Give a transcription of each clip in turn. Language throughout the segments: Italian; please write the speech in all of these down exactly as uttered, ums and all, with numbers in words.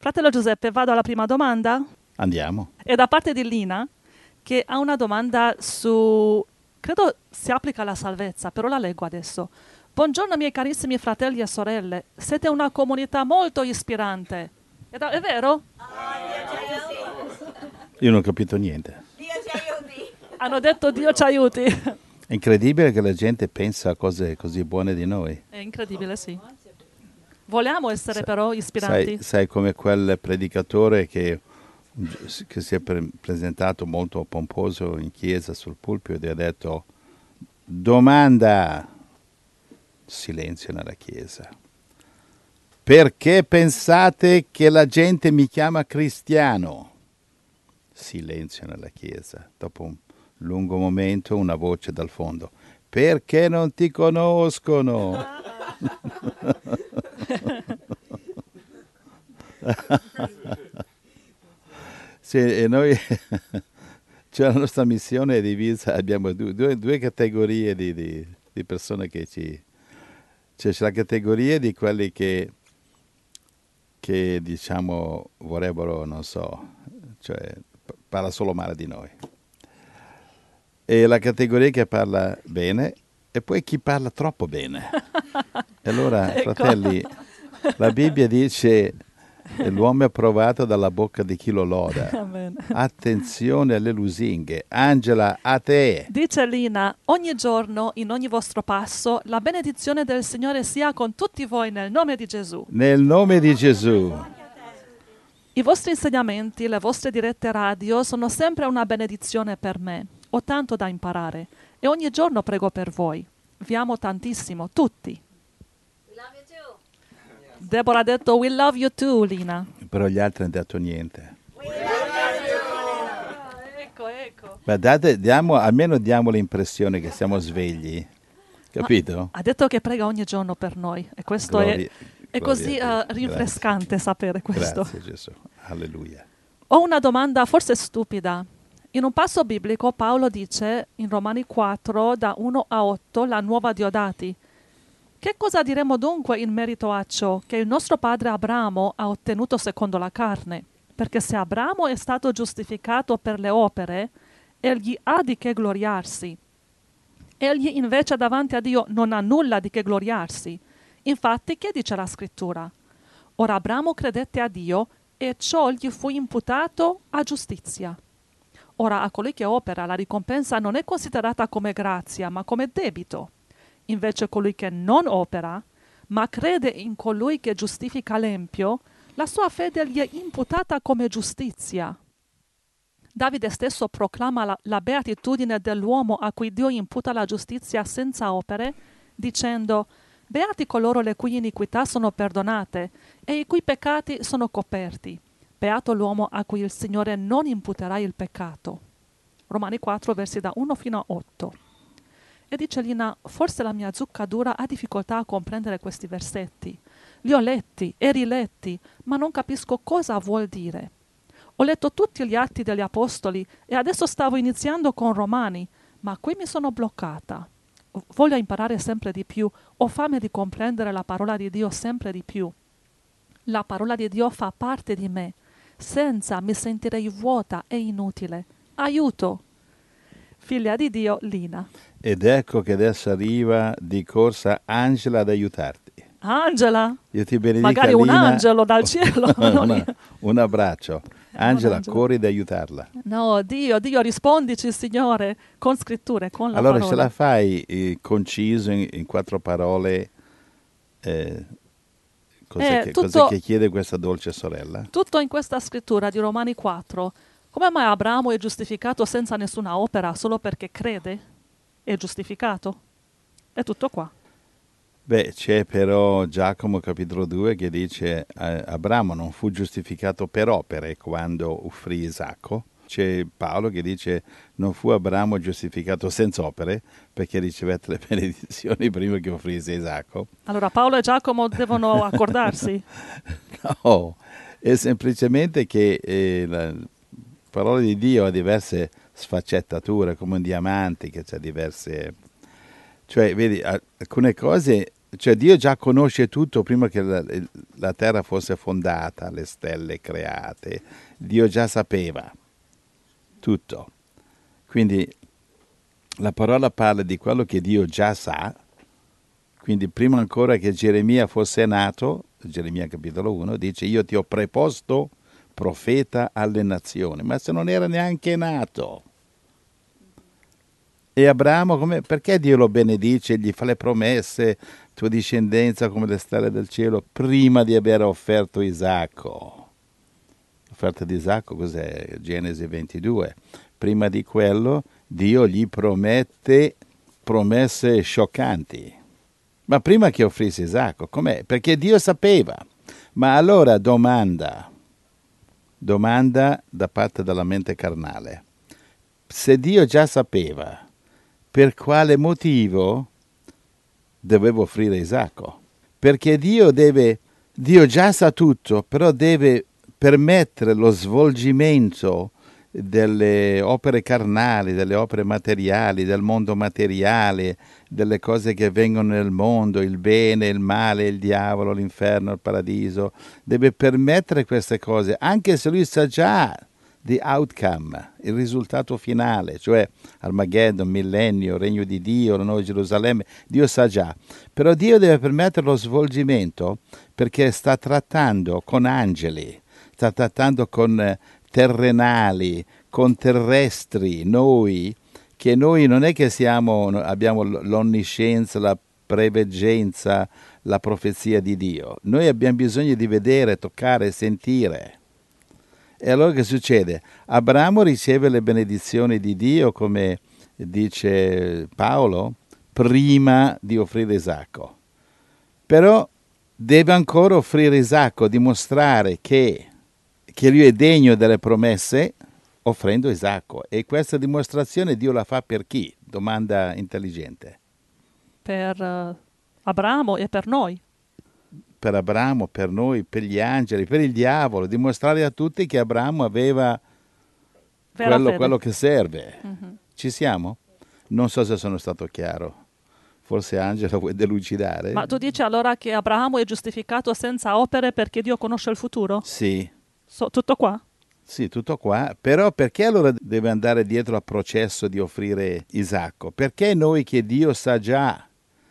Fratello Giuseppe, vado alla prima domanda? Andiamo. È da parte di Lina, che ha una domanda su... credo si applica alla salvezza, però la leggo adesso. Buongiorno miei carissimi fratelli e sorelle, siete una comunità molto ispirante. È, da- è vero? Io non ho capito niente. Dio ci aiuti. Hanno detto Dio ci aiuti. È incredibile che la gente pensa a cose così buone di noi. È incredibile, sì. Vogliamo essere Sa- però ispiranti. Sai, sai come quel predicatore che, che si è pre- presentato molto pomposo in chiesa sul pulpito e ha detto domanda, silenzio nella chiesa. Perché pensate che la gente mi chiama cristiano? Silenzio nella chiesa. Dopo un lungo momento una voce dal fondo. Perché non ti conoscono? Sì, e noi, cioè la nostra missione è divisa, abbiamo due, due, due categorie di, di, di persone che ci... Cioè, c'è la categoria di quelli che, che diciamo vorrebbero, non so, cioè parla solo male di noi. E la categoria che parla bene e poi chi parla troppo bene. E allora, Ecco. fratelli, la Bibbia dice l'uomo è provato dalla bocca di chi lo loda. Amen. Attenzione alle lusinghe. Angela, a te. Dice Lina, ogni giorno, in ogni vostro passo, la benedizione del Signore sia con tutti voi nel nome di Gesù. Nel nome di Gesù. I vostri insegnamenti, le vostre dirette radio sono sempre una benedizione per me. Ho tanto da imparare e ogni giorno prego per voi. Vi amo tantissimo, tutti. We love you too. Deborah ha detto we love you too, Lina. Però gli altri hanno detto niente. Ecco, ecco. Ma date, diamo, almeno diamo l'impressione che siamo svegli. Capito? Ha detto che prega ogni giorno per noi e questo Gloria- è, è gloria così a eh, Dio. rinfrescante sapere questo. Grazie Gesù. Alleluia. Ho una domanda forse stupida. In un passo biblico Paolo dice in Romani quattro da uno a otto la nuova Diodati. Che cosa diremo dunque in merito a ciò che il nostro padre Abramo ha ottenuto secondo la carne? Perché se Abramo è stato giustificato per le opere, egli ha di che gloriarsi. Egli invece davanti a Dio non ha nulla di che gloriarsi. Infatti, che dice la scrittura? Ora Abramo credette a Dio e ciò gli fu imputato a giustizia. Ora a colui che opera la ricompensa non è considerata come grazia, ma come debito. Invece colui che non opera, ma crede in colui che giustifica l'empio, la sua fede gli è imputata come giustizia. Davide stesso proclama la, la beatitudine dell'uomo a cui Dio imputa la giustizia senza opere, dicendo: beati coloro le cui iniquità sono perdonate e i cui peccati sono coperti. Beato l'uomo a cui il Signore non imputerà il peccato. Romani quattro, versi da uno fino a otto. E dice Lina, forse la mia zucca dura ha difficoltà a comprendere questi versetti. Li ho letti e riletti, ma non capisco cosa vuol dire. Ho letto tutti gli atti degli apostoli e adesso stavo iniziando con Romani, ma qui mi sono bloccata. Voglio imparare sempre di più, ho fame di comprendere la parola di Dio sempre di più. La parola di Dio fa parte di me. Senza mi sentirei vuota e inutile. Aiuto! Figlia di Dio, Lina. Ed ecco che adesso arriva di corsa Angela ad aiutarti. Angela? Io ti benedico, Magari un Lina. angelo dal cielo. non Una- io. un abbraccio. Angela, Angela. corri ad aiutarla. No, Dio, Dio, rispondici, Signore, con scritture, con la Allora, parola. ce la fai eh, conciso in, in quattro parole eh, cos'è Eh, che, tutto- cos'è che chiede questa dolce sorella? Tutto in questa scrittura di Romani quattro. Come mai Abramo è giustificato senza nessuna opera, solo perché crede? È giustificato? È tutto qua. Beh, c'è però Giacomo capitolo due che dice eh, Abramo non fu giustificato per opere quando offrì Isacco. C'è Paolo che dice non fu Abramo giustificato senza opere perché ricevette le benedizioni prima che offrisse Isacco. Allora Paolo e Giacomo devono accordarsi. No, è semplicemente che eh, la parola di Dio ha diverse sfaccettature, come un diamante che ha diverse... Cioè, vedi, a- alcune cose Cioè Dio già conosce tutto prima che la, la terra fosse fondata, le stelle create. Dio già sapeva tutto. Quindi la parola parla di quello che Dio già sa. Quindi prima ancora che Geremia fosse nato, Geremia capitolo uno, dice io ti ho preposto profeta alle nazioni. Ma se non era neanche nato. E Abramo, come, perché Dio lo benedice, gli fa le promesse, tua discendenza come le stelle del cielo, prima di aver offerto Isacco. L'offerta di Isacco cos'è? Genesi ventidue. Prima di quello Dio gli promette promesse scioccanti. Ma prima che offrisse Isacco, com'è? Perché Dio sapeva. Ma allora domanda, domanda da parte della mente carnale. Se Dio già sapeva, per quale motivo dovevo offrire Isacco? Perché Dio deve, Dio già sa tutto, però deve permettere lo svolgimento delle opere carnali, delle opere materiali, del mondo materiale, delle cose che vengono nel mondo, il bene, il male, il diavolo, l'inferno, il paradiso. Deve permettere queste cose, anche se lui sa già the outcome, il risultato finale, cioè Armageddon, millennio, regno di Dio, la nuova Gerusalemme, Dio sa già. Però Dio deve permettere lo svolgimento perché sta trattando con angeli, sta trattando con terrenali, con terrestri, noi, che noi non è che siamo, abbiamo l'onniscienza, la preveggenza, la profezia di Dio. Noi abbiamo bisogno di vedere, toccare, sentire. E allora che succede? Abramo riceve le benedizioni di Dio, come dice Paolo, prima di offrire Isacco. Però deve ancora offrire Isacco, dimostrare che, che lui è degno delle promesse, offrendo Isacco. E questa dimostrazione Dio la fa per chi? Domanda intelligente. Per uh, Abramo e per noi. Per Abramo, per noi, per gli angeli, per il diavolo, dimostrare a tutti che Abramo aveva quello, quello che serve. Mm-hmm. Ci siamo? Non so se sono stato chiaro. Forse Angela vuoi delucidare? Ma tu dici allora che Abramo è giustificato senza opere perché Dio conosce il futuro? Sì. So, tutto qua? Sì, tutto qua. Però perché allora deve andare dietro al processo di offrire Isacco? Perché noi che Dio sa già,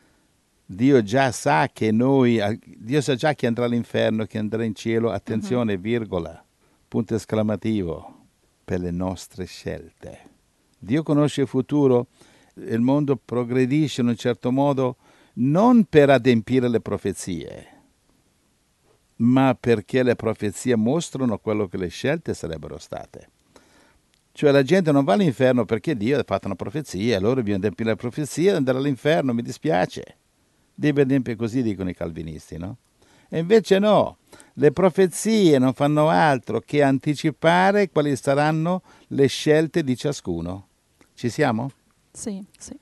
Dio già sa che noi, Dio sa già che andrà all'inferno, che andrà in cielo, attenzione, uh-huh. virgola, punto esclamativo, per le nostre scelte. Dio conosce il futuro, il mondo progredisce in un certo modo non per adempiere le profezie, ma perché le profezie mostrano quello che le scelte sarebbero state. Cioè la gente non va all'inferno perché Dio ha fatto una profezia, allora bisogna adempiere le profezie e andare all'inferno, mi dispiace. Deve adempiere così, dicono i calvinisti, no? E invece no, le profezie non fanno altro che anticipare quali saranno le scelte di ciascuno. Ci siamo? Sì, sì.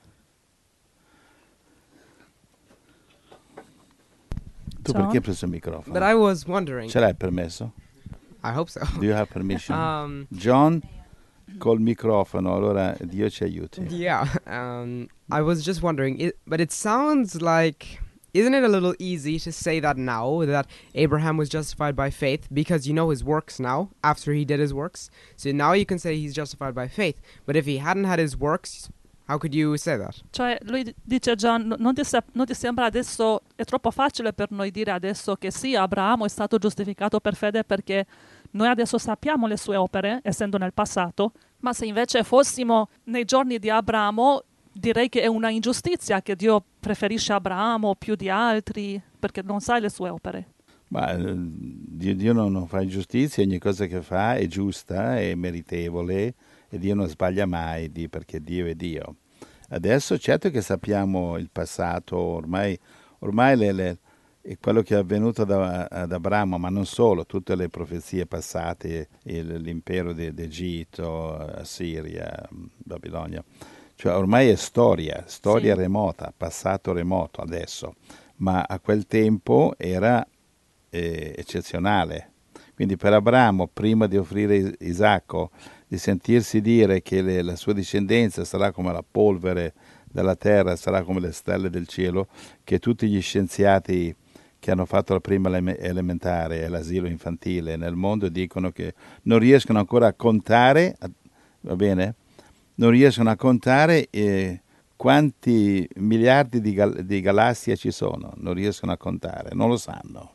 Tu John? perché hai preso il microfono? But I was wondering. Ce l'hai il permesso? I hope so. Do you have permission? Um, John, col microfono, allora Dio ci aiuti. Yeah, um, I was just wondering, it, but it sounds like, isn't it a little easy to say that now, that Abraham was justified by faith, because you know his works now, after he did his works, so now you can say he's justified by faith, but if he hadn't had his works, how could you say that? Cioè lui dice John, non ti, se- non ti sembra adesso, è troppo facile per noi dire adesso che sì, Abramo è stato giustificato per fede perché noi adesso sappiamo le sue opere, essendo nel passato, ma se invece fossimo nei giorni di Abramo, direi che è una ingiustizia che Dio preferisce Abramo più di altri perché non sai le sue opere. Ma Dio, Dio non, non fa ingiustizia, ogni cosa che fa è giusta, è meritevole e Dio non sbaglia mai perché Dio è Dio. Adesso certo che sappiamo il passato, ormai, ormai le, le, è quello che è avvenuto da, ad Abramo, ma non solo, tutte le profezie passate, il, l'impero de, d'Egitto, Assiria, Babilonia, cioè ormai è storia, storia sì. remota, passato remoto adesso, ma a quel tempo era eh, eccezionale. Quindi per Abramo, prima di offrire Isacco, di sentirsi dire che le, la sua discendenza sarà come la polvere della terra sarà come le stelle del cielo, che tutti gli scienziati che hanno fatto la prima eleme- elementare e l'asilo infantile nel mondo dicono che non riescono ancora a contare, a- va bene? Non riescono a contare eh, quanti miliardi di, gal- di galassie ci sono, non riescono a contare, non lo sanno.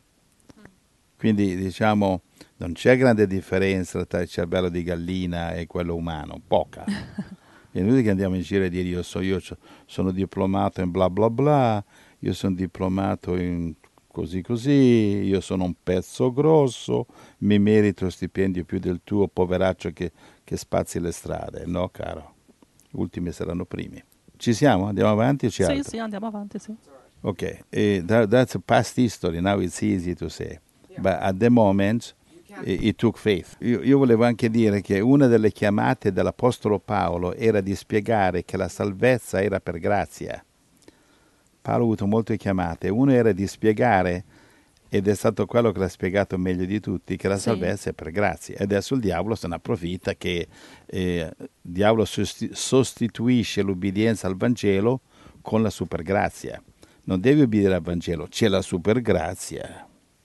Quindi diciamo non c'è grande differenza tra il cervello di gallina e quello umano, poca. È inutile che andiamo in giro a dire io, so, io so- sono diplomato in bla bla bla, io sono diplomato in così così, io sono un pezzo grosso, mi merito lo stipendio più del tuo poveraccio che, che spazi le strade. No, caro, ultimi saranno primi. Ci siamo? Andiamo avanti o c'è Sì, altro? sì, andiamo avanti, sì. Ok, eh, that, that's a past history, now it's easy to say. But at the moment it, it took faith. Io, io volevo anche dire che una delle chiamate dell'Apostolo Paolo era di spiegare che la salvezza era per grazia. Paolo ha avuto molte chiamate, una era di spiegare, ed è stato quello che l'ha spiegato meglio di tutti, che la Sì. salvezza è per grazia. E adesso il diavolo se ne approfitta che eh, il diavolo sosti- sostituisce l'ubbidienza al Vangelo con la supergrazia. Non devi obbedire al Vangelo, c'è la supergrazia.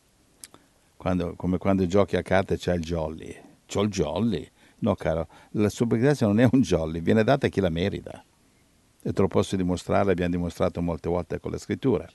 Quando, come quando giochi a carte c'è il jolly. C'ho il jolly. No, caro, la supergrazia non è un jolly, viene data a chi la merita. E te lo posso dimostrare, l'abbiamo dimostrato molte volte con le scritture.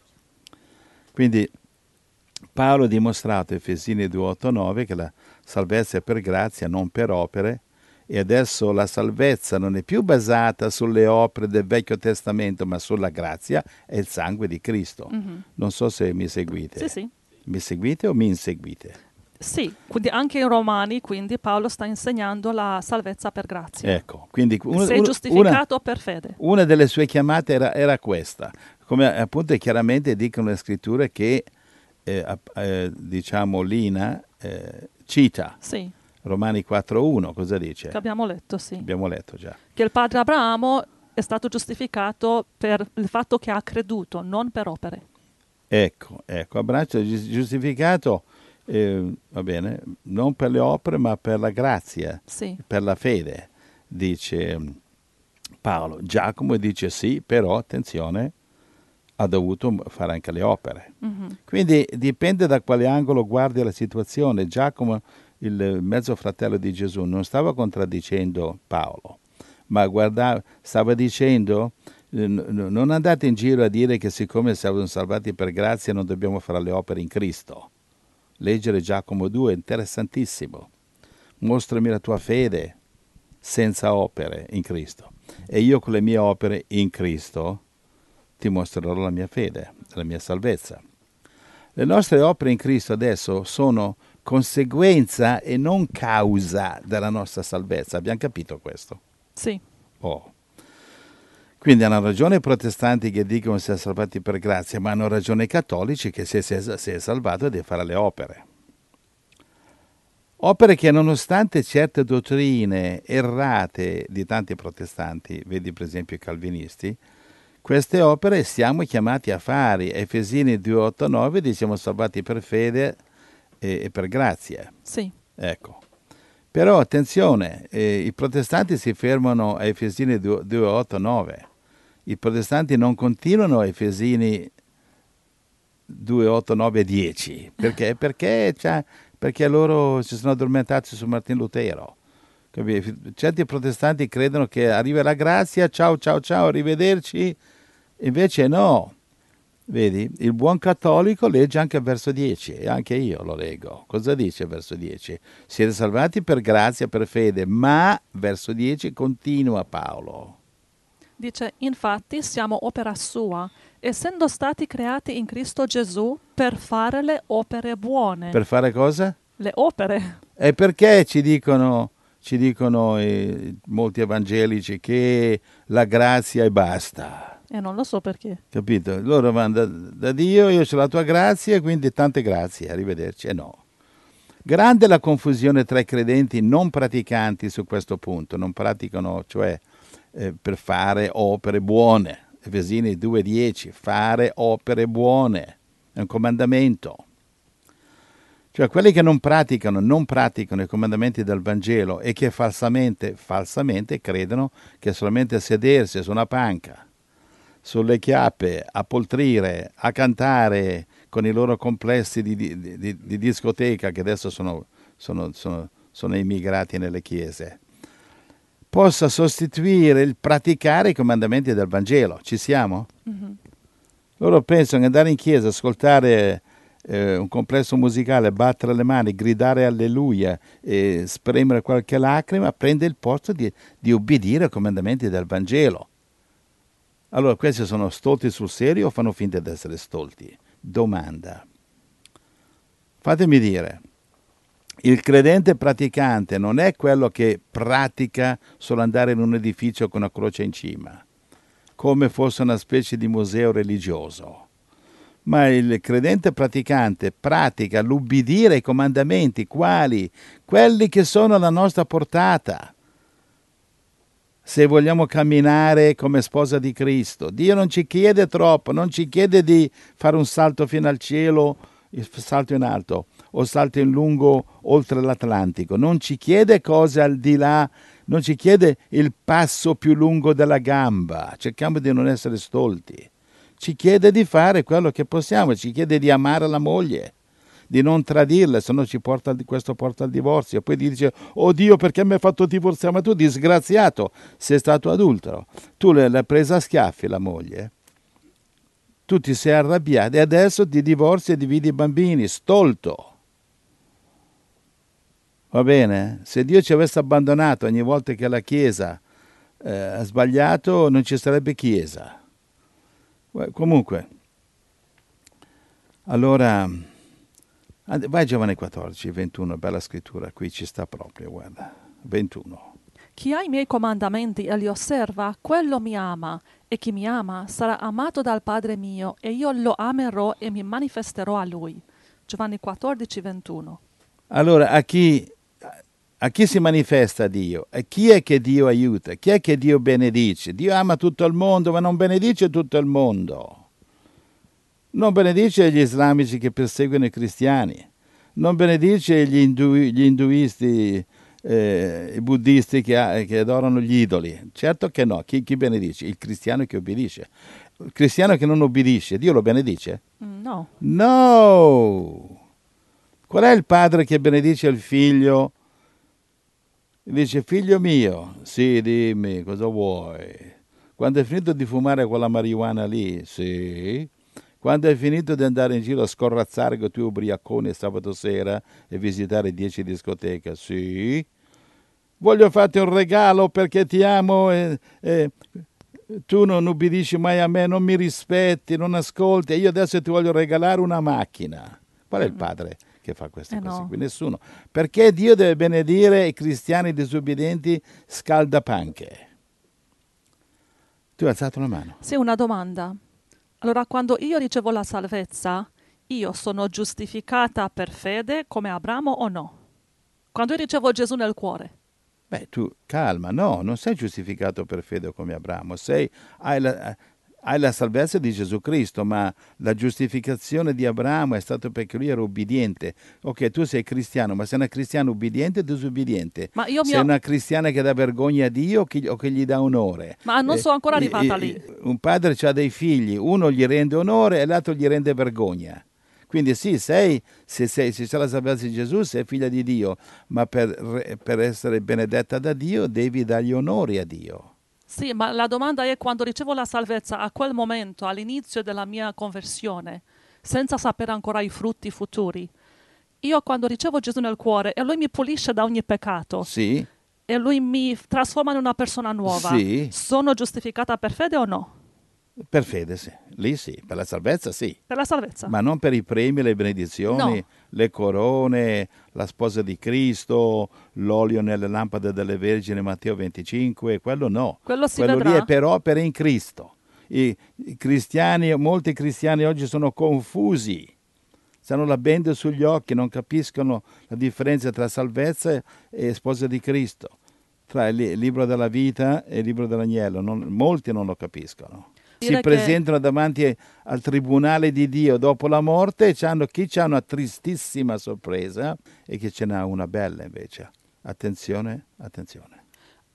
Quindi Paolo ha dimostrato, Efesini due, otto, nove, che la salvezza è per grazia, non per opere, e adesso la salvezza non è più basata sulle opere del Vecchio Testamento, ma sulla grazia e il sangue di Cristo. Mhm. Non so se mi seguite. Sì, sì. Mi seguite o mi inseguite? Sì, quindi anche in Romani, quindi Paolo sta insegnando la salvezza per grazia. Ecco, quindi una, Sei una- giustificato per fede. una delle sue chiamate era, era questa. Come appunto chiaramente dicono le scritture che, eh, app- eh, diciamo, Lina eh, cita. Sì, Romani quattro uno, cosa dice? che abbiamo letto, sì. Abbiamo letto già. Che il padre Abramo è stato giustificato per il fatto che ha creduto, non per opere. Ecco, ecco, abbraccio gi- giustificato, eh, va bene, non per le opere ma per la grazia, Sì, per la fede, dice mm, Paolo. Giacomo dice sì, però attenzione, ha dovuto m- fare anche le opere. mhm, Quindi dipende da quale angolo guardi la situazione. Giacomo, il mezzo fratello di Gesù, non stava contraddicendo Paolo, ma guarda, stava dicendo eh, n- n- non andate in giro a dire che siccome siamo salvati per grazia non dobbiamo fare le opere in Cristo. Leggere Giacomo due è interessantissimo. Mostrami la tua fede senza opere in Cristo. E io con le mie opere in Cristo ti mostrerò la mia fede, la mia salvezza. Le nostre opere in Cristo adesso sono conseguenza e non causa della nostra salvezza. Abbiamo capito questo? sì, Oh. Quindi hanno ragione i protestanti che dicono che si è salvati per grazia, ma hanno ragione i cattolici che se si è, si è salvato deve fare le opere. Opere che nonostante certe dottrine errate di tanti protestanti, vedi per esempio i calvinisti, queste opere siamo chiamati a fare. Efesini due, otto, nove dice siamo salvati per fede e, e per grazia. sì, Ecco. Però attenzione, eh, i protestanti si fermano a Efesini due, otto, nove. I protestanti non continuano a Efesini due, otto, nove, dieci. Perché? Perché, cioè, perché loro si sono addormentati su Martin Lutero. Capi? Certi protestanti credono che arriva la grazia, ciao ciao ciao, arrivederci. Invece no. Vedi, il buon cattolico legge anche il verso dieci, e anche io lo leggo. Cosa dice il verso dieci? Siete salvati per grazia, per fede, ma verso dieci continua Paolo. dice, infatti siamo opera sua, essendo stati creati in Cristo Gesù per fare le opere buone. Per fare cosa? Le opere. E perché ci dicono, ci dicono eh, molti evangelici che la grazia e basta? E non lo so perché. Capito? Loro vanno da, da Dio, io ho la tua grazia, quindi tante grazie, arrivederci. E no. Grande la confusione tra i credenti non praticanti su questo punto, non praticano, cioè eh, per fare opere buone. Efesini due dieci, fare opere buone, è un comandamento. Cioè quelli che non praticano, non praticano i comandamenti del Vangelo e che falsamente, falsamente credono che solamente sedersi su una panca sulle chiappe, a poltrire, a cantare con i loro complessi di, di, di, di discoteca che adesso sono, sono, sono, sono immigrati nelle chiese, possa sostituire il praticare i comandamenti del Vangelo. Ci siamo? Mhm. Loro pensano che andare in chiesa, ascoltare eh, un complesso musicale, battere le mani, gridare alleluia e spremere qualche lacrima prende il posto di, di obbedire ai comandamenti del Vangelo. Allora, questi sono stolti sul serio o fanno finta di essere stolti? Domanda. Fatemi dire, il credente praticante non è quello che pratica solo andare in un edificio con una croce in cima, come fosse una specie di museo religioso, ma il credente praticante pratica l'ubbidire ai comandamenti, quali? Quelli che sono alla nostra portata. Se vogliamo camminare come sposa di Cristo, Dio non ci chiede troppo, non ci chiede di fare un salto fino al cielo, il salto in alto, o salto in lungo oltre l'Atlantico, non ci chiede cose al di là, non ci chiede il passo più lungo della gamba, cerchiamo di non essere stolti, ci chiede di fare quello che possiamo, ci chiede di amare la moglie, di non tradirla, se no ci porta, questo porta al divorzio. Poi dice, oh Dio, perché mi hai fatto divorziare? Ma tu, disgraziato, sei stato adultero. Tu l'hai presa a schiaffi la moglie. Tu ti sei arrabbiato e adesso ti divorzi e dividi i bambini. Stolto. Va bene? Se Dio ci avesse abbandonato ogni volta che la Chiesa eh, ha sbagliato, non ci sarebbe Chiesa. Comunque, allora... vai Giovanni quattordici, ventuno, bella scrittura, qui ci sta proprio, guarda, ventuno. Chi ha i miei comandamenti e li osserva, quello mi ama, e chi mi ama sarà amato dal Padre mio, e io lo amerò e mi manifesterò a lui. Giovanni quattordici, ventuno. Allora, a chi, a chi si manifesta Dio? A chi è che Dio aiuta? Chi è che Dio benedice? Dio ama tutto il mondo, ma non benedice tutto il mondo. Non benedice gli islamici che perseguono i cristiani, non benedice gli, indu- gli induisti, eh, i buddisti che, che adorano gli idoli. Certo che no. Chi, chi benedice? Il cristiano che obbedisce. Il cristiano che non obbedisce, Dio lo benedice? Mm, No. No! Qual è il padre che benedice il figlio? Dice, figlio mio, sì, dimmi, cosa vuoi? Quando hai finito di fumare quella marijuana lì, sì... Quando hai finito di andare in giro a scorrazzare con i tuoi ubriaconi sabato sera e visitare dieci discoteche, sì. Voglio farti un regalo perché ti amo e, e tu non ubbidisci mai a me, non mi rispetti, non ascolti e io adesso ti voglio regalare una macchina. Qual è il padre che fa queste Eh cose no. qui? Nessuno. Perché Dio deve benedire i cristiani disobbedienti scaldapanche? Tu hai alzato la mano. Sì, una domanda. Allora, quando io ricevo la salvezza, io sono giustificata per fede come Abramo o no? Quando io ricevo Gesù nel cuore. Beh, tu calma, no, non sei giustificato per fede come Abramo, sei, hai, la, hai la salvezza di Gesù Cristo, ma la giustificazione di Abramo è stata perché lui era obbediente. Ok, tu sei cristiano, ma sei una cristiana obbediente o disobbediente? Ma io mi sei ho- una cristiana che dà vergogna a Dio o che, o che gli dà onore? Ma non Eh, sono ancora eh, arrivata eh, lì. Un padre ha dei figli, uno gli rende onore e l'altro gli rende vergogna. Quindi sì, sei, se, sei, se c'è la salvezza di Gesù, sei figlia di Dio, ma per, per essere benedetta da Dio devi dargli onori a Dio. Sì, ma la domanda è quando ricevo la salvezza, a quel momento, all'inizio della mia conversione, senza sapere ancora i frutti futuri, io quando ricevo Gesù nel cuore e lui mi pulisce da ogni peccato Sì, e lui mi trasforma in una persona nuova, Sì. sono giustificata per fede o no? per fede sì, lì sì, per la salvezza sì, Per la salvezza. ma non per i premi, le benedizioni, No. le corone, la sposa di Cristo, l'olio nelle lampade delle vergini, Matteo venticinque, quello no. Quello si quello vedrà. lì è per opere in Cristo. I, i cristiani, molti cristiani oggi sono confusi, stanno la bende sugli occhi, non capiscono la differenza tra salvezza e sposa di Cristo, tra il li- libro della vita e il libro dell'agnello. Non- molti non lo capiscono. Si Dire che- presentano davanti al tribunale di Dio dopo la morte e c'hanno, chi c'ha una tristissima sorpresa e chi ce n'ha una bella invece. Attenzione, attenzione.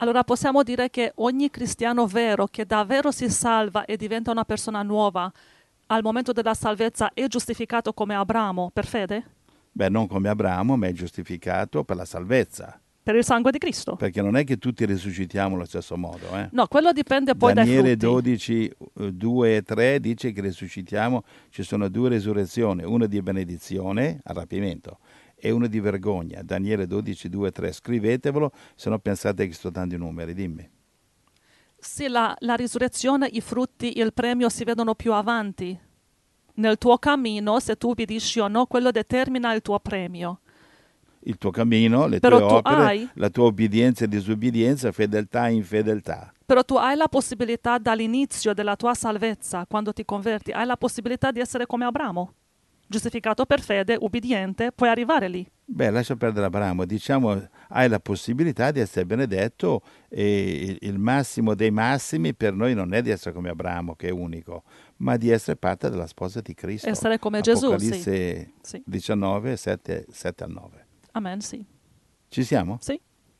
Allora possiamo dire che ogni cristiano vero che davvero si salva e diventa una persona nuova al momento della salvezza è giustificato come Abramo per fede? Beh, non come Abramo, ma è giustificato per la salvezza. Per il sangue di Cristo? Perché non è che tutti risuscitiamo allo stesso modo. Eh? No, quello dipende poi Daniele dai frutti. dodici, due e tre dice che risuscitiamo, ci sono due resurrezioni, una di benedizione al rapimento e una di vergogna. Daniele dodici, due e tre, scrivetevelo, se no pensate che sto dando i numeri, dimmi. Sì, la, la risurrezione, i frutti, il premio si vedono più avanti. Nel tuo cammino, se tu ubbidisci o no, quello determina il tuo premio. Il tuo cammino, le Però tue tu opere, hai- la tua obbedienza e disobbedienza, fedeltà e infedeltà. Però tu hai la possibilità dall'inizio della tua salvezza, quando ti converti, hai la possibilità di essere come Abramo, giustificato per fede, ubbidiente, puoi arrivare lì. Beh, lascia perdere Abramo, diciamo, hai la possibilità di essere benedetto e il- il massimo dei massimi per noi non è di essere come Abramo, che è unico, ma di essere parte della sposa di Cristo. Essere come Gesù, Apocalisse Sì. diciannove, sette, sette al nove. Amen, sì. Ci siamo? Sì.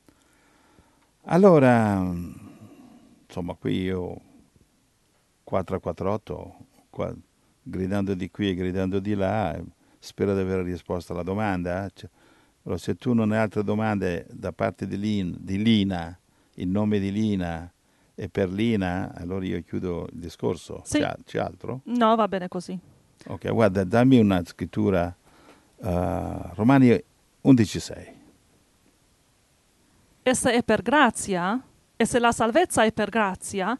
Allora, insomma, qui io quattro a quattro otto, qua, gridando di qui e gridando di là, eh, spero di aver risposto alla domanda. Cioè, allora, se tu non hai altre domande da parte di, Lin, di Lina, il nome di Lina e per Lina, allora io chiudo il discorso. Sì. C'è, c'è altro? No, va bene così. Ok, guarda, dammi una scrittura, uh, Romani undici sei. E se è per grazia, e se la salvezza è per grazia,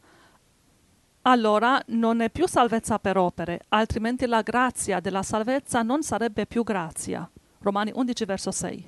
allora non è più salvezza per opere, altrimenti la grazia della salvezza non sarebbe più grazia. Romani undici, verso sei.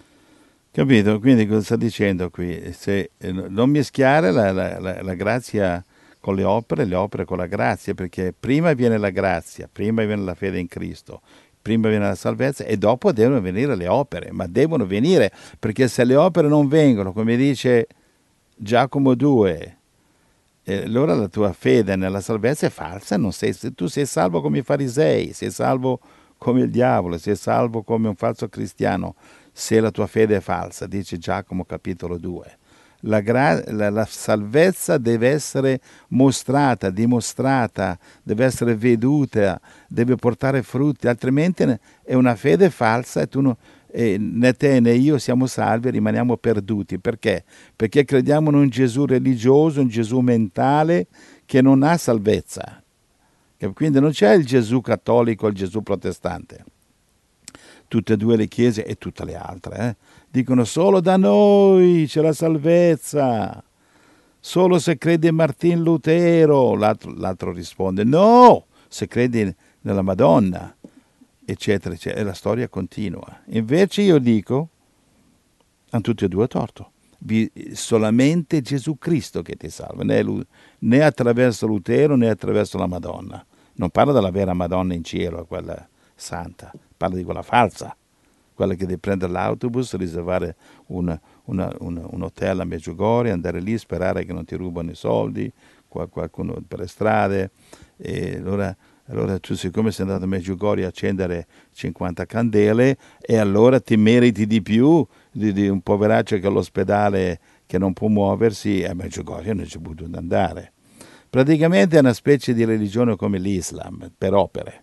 Capito? Quindi cosa sta dicendo qui? Se, eh, non mischiare la, la, la, la grazia con le opere, le opere con la grazia, perché prima viene la grazia, prima viene la fede in Cristo, prima viene la salvezza e dopo devono venire le opere, ma devono venire, perché se le opere non vengono, come dice Giacomo due, eh, allora la tua fede nella salvezza è falsa, non sei, tu sei salvo come i farisei, sei salvo come il diavolo, sei salvo come un falso cristiano, se la tua fede è falsa, dice Giacomo capitolo due. La, gra- la, la salvezza deve essere mostrata, dimostrata, deve essere veduta, deve portare frutti, altrimenti è una fede falsa e tu no, e né te né io siamo salvi, rimaniamo perduti. Perché? Perché crediamo in un Gesù religioso, un Gesù mentale che non ha salvezza. Quindi non c'è il Gesù cattolico e il Gesù protestante. Tutte e due le chiese e tutte le altre eh, dicono solo da noi c'è la salvezza, solo se crede in Martin Lutero. L'altro, l'altro risponde no, se credi nella Madonna, eccetera, eccetera. E la storia continua. Invece io dico, hanno tutti e due torto. Solamente Gesù Cristo che ti salva, né, né attraverso Lutero né attraverso la Madonna. Non parla della vera Madonna in cielo, quella santa, parla di quella falsa, quella che devi prendere l'autobus, riservare un, una, un, un hotel a Medjugorje, andare lì, sperare che non ti rubano i soldi, qualcuno per le strade. E allora, allora tu, siccome sei andato a Medjugorje a accendere cinquanta candele, e allora ti meriti di più di, di un poveraccio che è all'ospedale che non può muoversi, a Medjugorje non c'è potuto andare. Praticamente è una specie di religione come l'Islam, per opere.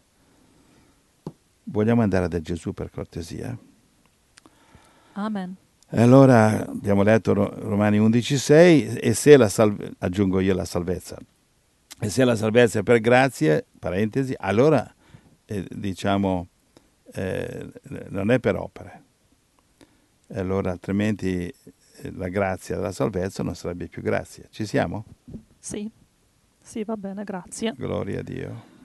Vogliamo andare da Gesù per cortesia? Amen. Allora abbiamo letto Romani undici sei e se la salve, aggiungo io la salvezza, e se la salvezza è per grazia, parentesi, allora eh, diciamo eh, non è per opere. E allora altrimenti eh, la grazia della salvezza non sarebbe più grazia. Ci siamo? Sì, sì, va bene, grazie. Gloria a Dio.